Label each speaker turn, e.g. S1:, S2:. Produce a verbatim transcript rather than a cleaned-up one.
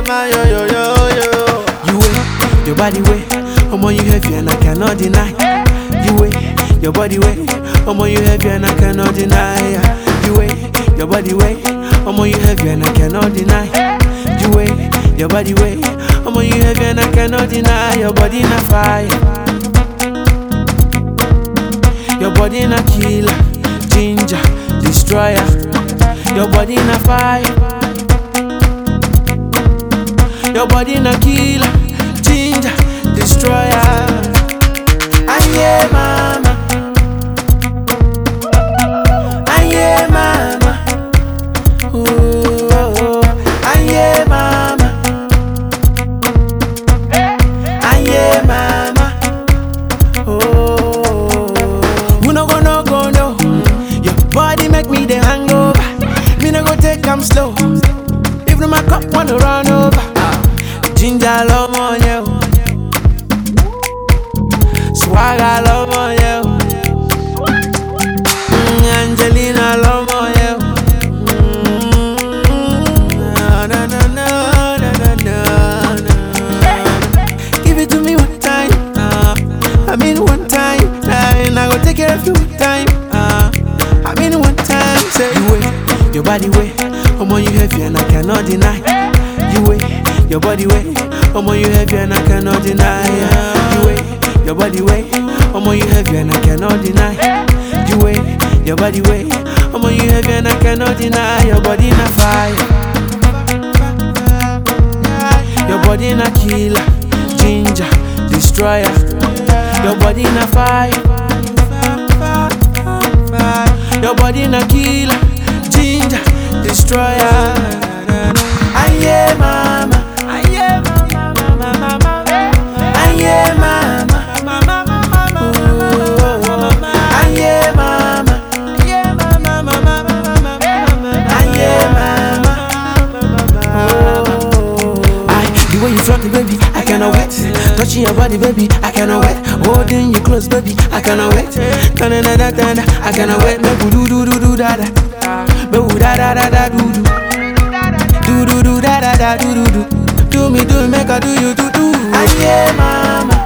S1: mama, yo, yo, yo, yo. You way, your body way. I'm on you heavy and I cannot deny. You way, your body way. I'm on you heavy and I cannot deny. You way, your body way. I'm on you heavy and I cannot deny. You way, your body way. I'm on you heavy and I cannot deny. Your body na fire. Your body na killer, ginger, destroyer. Your body na fire. Your body na killer, ginger, destroyer. Aye mama, aye mama, ooh, aye mama, aye mama, oh. You no go no go no, your body make me the hangover. Me no go take 'em slow. If no my cup wanna run over, ginger love on you. Swagger love on you, mm, Angelina love on you. Mm, na, na, na, na, na, na, na. Give it to me one time, uh, I mean one time, and I go take care of you one time, uh, I mean one time. Say you way, your body way. I'm on you heavy and I cannot deny. You way, your body way. I'm on you heavy and I cannot deny. You way, your body way. I'm on you heavy and I cannot deny. You way, your body way. I'm on you heavy and I cannot deny. Your body na fire. Your body na killer, ginger, destroyer. Your body na fire. Your body na killer, ginger, destroyer. Aye mama, aye mama, mama, mama, aye mama. Baby, I cannot wait. Touching your body, baby, I cannot wait. Holding you close, baby, I cannot wait. Na na na na na, I cannot wait. Me do do do do da da, me da da da da do do, do do do da da da do do do. Do me do make I do you do do. Aye mama.